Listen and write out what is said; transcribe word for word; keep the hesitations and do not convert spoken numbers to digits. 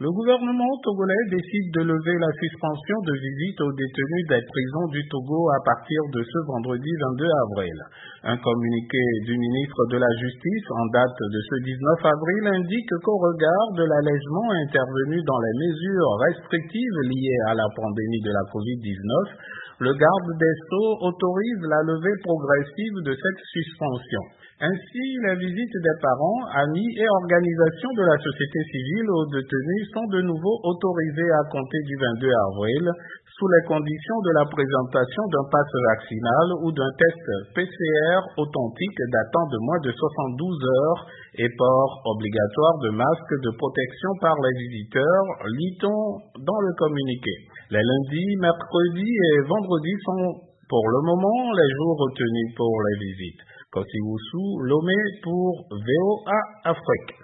Le gouvernement togolais décide de lever la suspension de visite aux détenus des prisons du Togo à partir de ce vendredi vingt-deux avril. Un communiqué du ministre de la Justice en date de ce dix-neuf avril indique qu'au regard de l'allègement intervenu dans les mesures restrictives liées à la pandémie de la covid dix-neuf, le garde des Sceaux autorise la levée progressive de cette suspension. Ainsi, les visites des parents, amis et organisations de la société civile aux détenus sont de nouveau autorisées à compter du vingt-deux avril, sous les conditions de la présentation d'un pass vaccinal ou d'un test P C R authentique datant de moins de soixante-douze heures et port obligatoire de masques de protection par les visiteurs, lit-on dans le communiqué. Les lundis, mercredis et vendredis sont pour le moment les jours retenus pour les visites. Kossi Wusu, Lomé pour V O A Afrique.